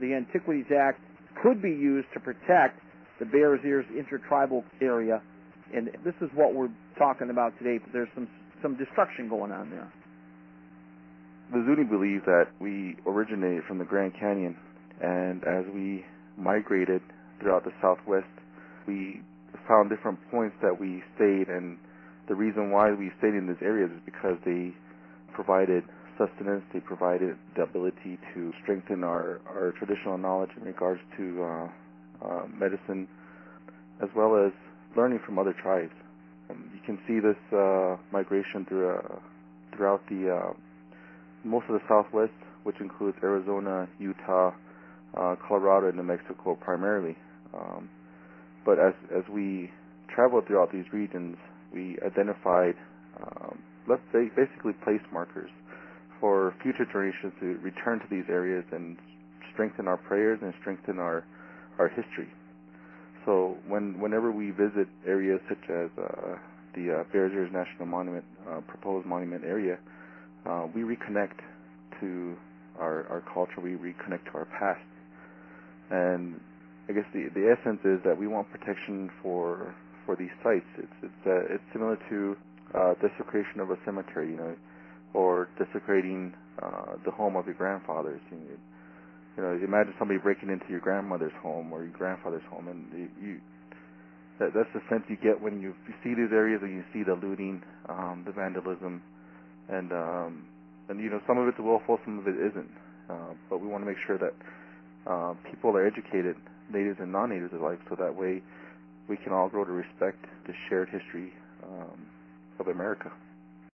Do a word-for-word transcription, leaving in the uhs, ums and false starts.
the Antiquities Act could be used to protect the Bears Ears intertribal area, and this is what we're talking about today. But there's some some destruction going on there. The Zuni believe that we originated from the Grand Canyon, and as we migrated throughout the Southwest, we found different points that we stayed, and the reason why we stayed in these areas is because they provided sustenance, they provided the ability to strengthen our, our traditional knowledge in regards to uh, uh, medicine, as well as learning from other tribes. Um, you can see this uh, migration through, uh, throughout the uh, most of the Southwest, which includes Arizona, Utah, uh, Colorado, and New Mexico primarily. Um, but as as we traveled throughout these regions, we identified, um, let's say, basically place markers for future generations to return to these areas and strengthen our prayers and strengthen our our history. So when whenever we visit areas such as uh, the uh, Bears Ears National Monument, uh, proposed monument area, uh, we reconnect to our our culture, we reconnect to our past. And I guess the the essence is that we want protection for for these sites. It's it's uh, it's similar to uh, desecration of a cemetery, you know, or desecrating uh, the home of your grandfathers. You know, you know, imagine somebody breaking into your grandmother's home or your grandfather's home, and you, you that, that's the sense you get when you, you see these areas and you see the looting, um, the vandalism, and um, and you know, some of it's willful, some of it isn't. Uh, but we want to make sure that uh, people are educated, natives and non-natives alike, so that way we can all grow to respect the shared history um, of America.